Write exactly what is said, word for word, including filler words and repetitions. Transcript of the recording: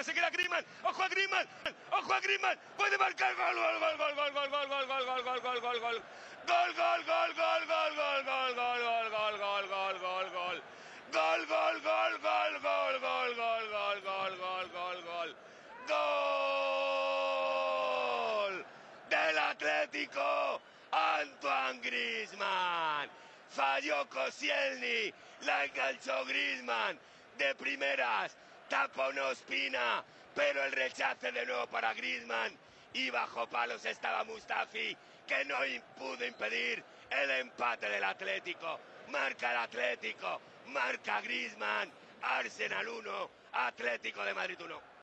que se queda Griezmann. ¡Ojo a Griezmann! ¡Ojo a Griezmann! ¡Puede marcar! ¡Gol, gol, gol, gol, gol, gol, gol, gol, gol, gol, gol, gol, gol, gol! ¡Gol, gol, gol, gol, gol, gol, gol, gol, gol, gol, gol, gol, gol, gol! ¡Gol, gol, gol, gol, gol, gol, gol, gol, gol, gol, gol, gol! ¡Gol! ¡Del Atlético! ¡Antoine Griezmann! Falló Koscielny, la enganchó Griezmann de primeras, tapa una Ospina, pero el rechace de nuevo para Griezmann y bajo palos estaba Mustafi, que no pudo impedir el empate del Atlético. Marca el Atlético, marca Griezmann, Arsenal uno, Atlético de Madrid uno.